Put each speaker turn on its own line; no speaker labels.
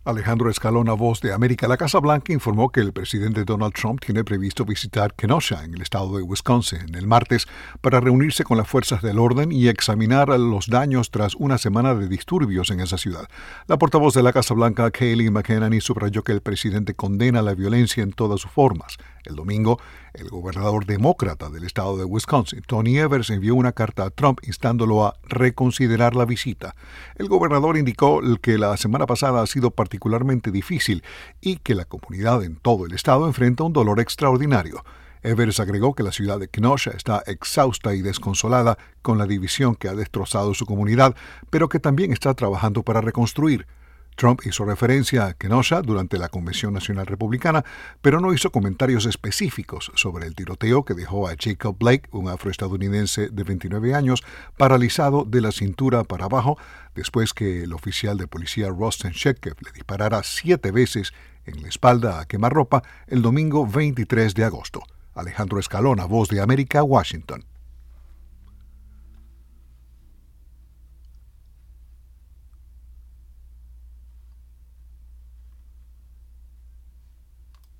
Alejandro Escalona, Voz de América. La Casa Blanca informó que el presidente Donald Trump tiene previsto visitar Kenosha, en el estado de Wisconsin, el martes para reunirse con las fuerzas del orden y examinar los daños tras una semana de disturbios en esa ciudad. La portavoz de la Casa Blanca, Kayleigh McEnany, subrayó que el presidente condena la violencia en todas sus formas. El domingo, el gobernador demócrata del estado de Wisconsin, Tony Evers, envió una carta a Trump instándolo a reconsiderar la visita. El gobernador indicó que la semana pasada ha sido particularmente difícil y que la comunidad en todo el estado enfrenta un dolor extraordinario. Evers agregó que la ciudad de Kenosha está exhausta y desconsolada con la división que ha destrozado su comunidad, pero que también está trabajando para reconstruir. Trump hizo referencia a Kenosha durante la Convención Nacional Republicana, pero no hizo comentarios específicos sobre el tiroteo que dejó a Jacob Blake, un afroestadounidense de 29 años, paralizado de la cintura para abajo después que el oficial de policía Rustin Shedkev le disparara 7 veces en la espalda a quemarropa el domingo 23 de agosto. Alejandro Escalona, Voz de América, Washington.